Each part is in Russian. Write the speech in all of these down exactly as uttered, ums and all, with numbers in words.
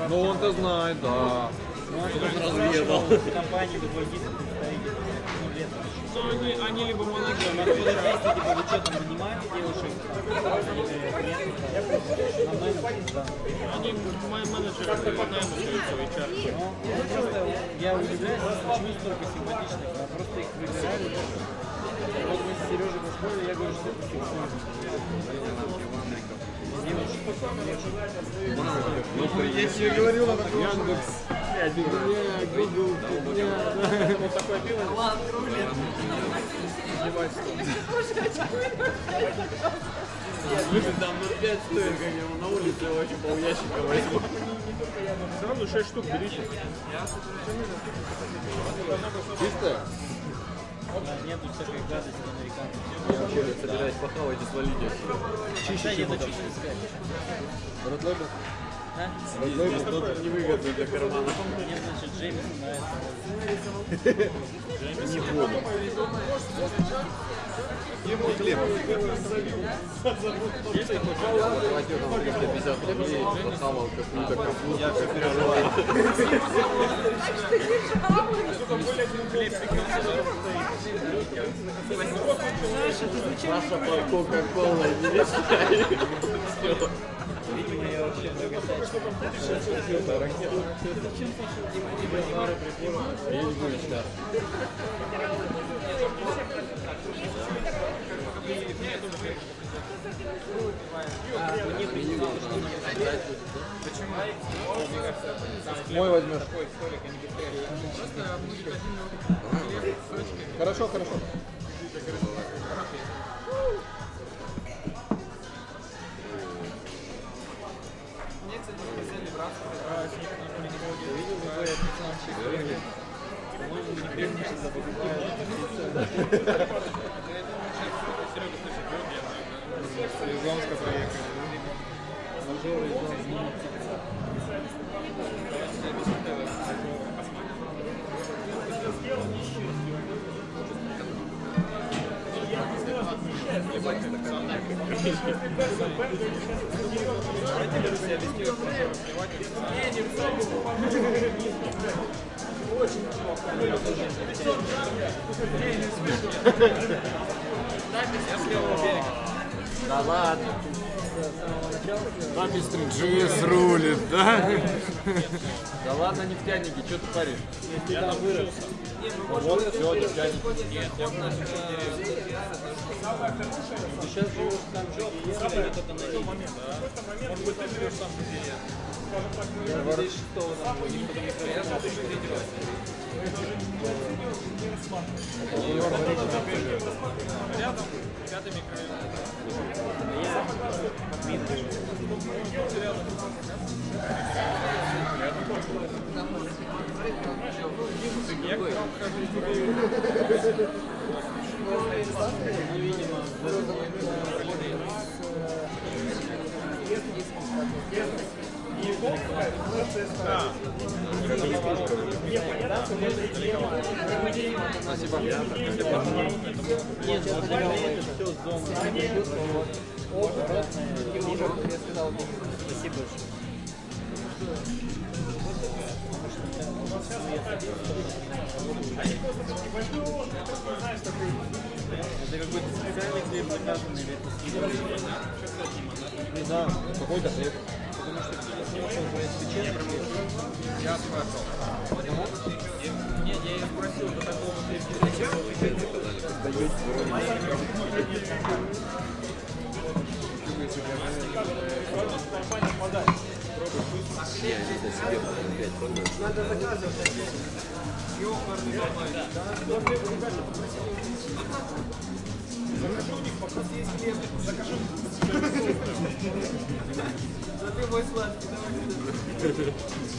Ну он-то знает, да. Компании депозитов лет. Ну, они, они либо моногамы. Типа вы что там нанимаете девушек? Они мои менеджеры по найму остаются в эйч ар. Ну, просто я удивляюсь, почему столько симпатичных, а просто их выбирали. Вот мы с Сережей поспорили, я говорю, что это сексуально. Я тебе говорил, надо Яндекс. Google. Вот такое пиво. Слушай, там ноль пять стоит, как я на улице вообще полящика возьму. Сразу шесть штук берите. Чистая? Нету всякой гадости американцев. Я вообще собираюсь похавать и свалить отсюда. Чище, чем это чище. Рот Лейбл? А? Рот Лейбл тоже невыгодный для кармана. Мне, значит, Джеймс нравится. Не буду. Хлеб. Платил там триста пятьдесят рублей, похавал какую-то капусту. Я все переживаю. Наша под кока-колой не мешает. Видимо, я вообще Есть булочка. Мой возьмешь. Хорошо, хорошо. Из Омска проехали. Да ладно. Папе джи эс рулит, да? Да ладно, нефтяники, что ты паришь? Я там вырос. Вот, все, нефтяники. Нет, я в нашем Ты сейчас живешь там же, или только на ней? Может быть, ты живешь сам в деревне. Я две тысячи шестого там был, никто не проверял. Я две тысячи третьего. Рядом, пятый микрорайон. Я Дмитрий. Я к вам хожу. Ну, видимо, Спасибо. нет, вот это все с дома. Спасибо большое. Это какой-то специальный хлеб заказанный или это съедобный? Не знаю, какой-то хлеб. Потому что кто-то спрашивал про испечение. Я спрашивал. Нет, я ее спросил, до такого Я здесь на себе опять. Надо заказывать. Закажи у них, попроси, есть хлеб. Закажи. Да ты мой сладкий, давай сюда.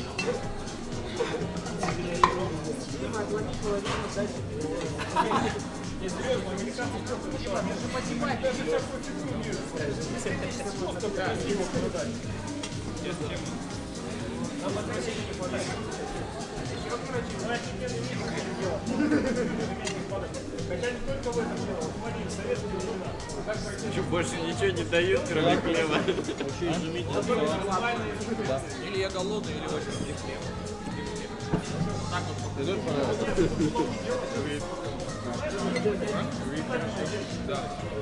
Дима, оплатить половину, дальше. Не, серьезно, американцы просто Дима, я же понимаю, даже такую фигуру не вижу. Да, Дима продать. Нет, чем? Нам отвращение не подать. Хотя не только в этом дело, смотри, советские времена. Что, больше ничего не дают, кроме хлеба? Вообще изумительно. Да. Или я голодный, или очень мне хлеб. Так вот. Ты тоже понравился? Да.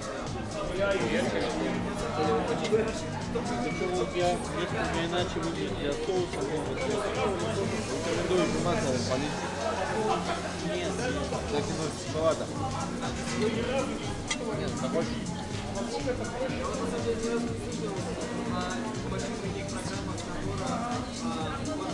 Причем вот я несколько иначе выглядит, я соусом рекомендую по маслу полить. Нет, так немного шоколада. Нет, такой. на больших таких программах, которые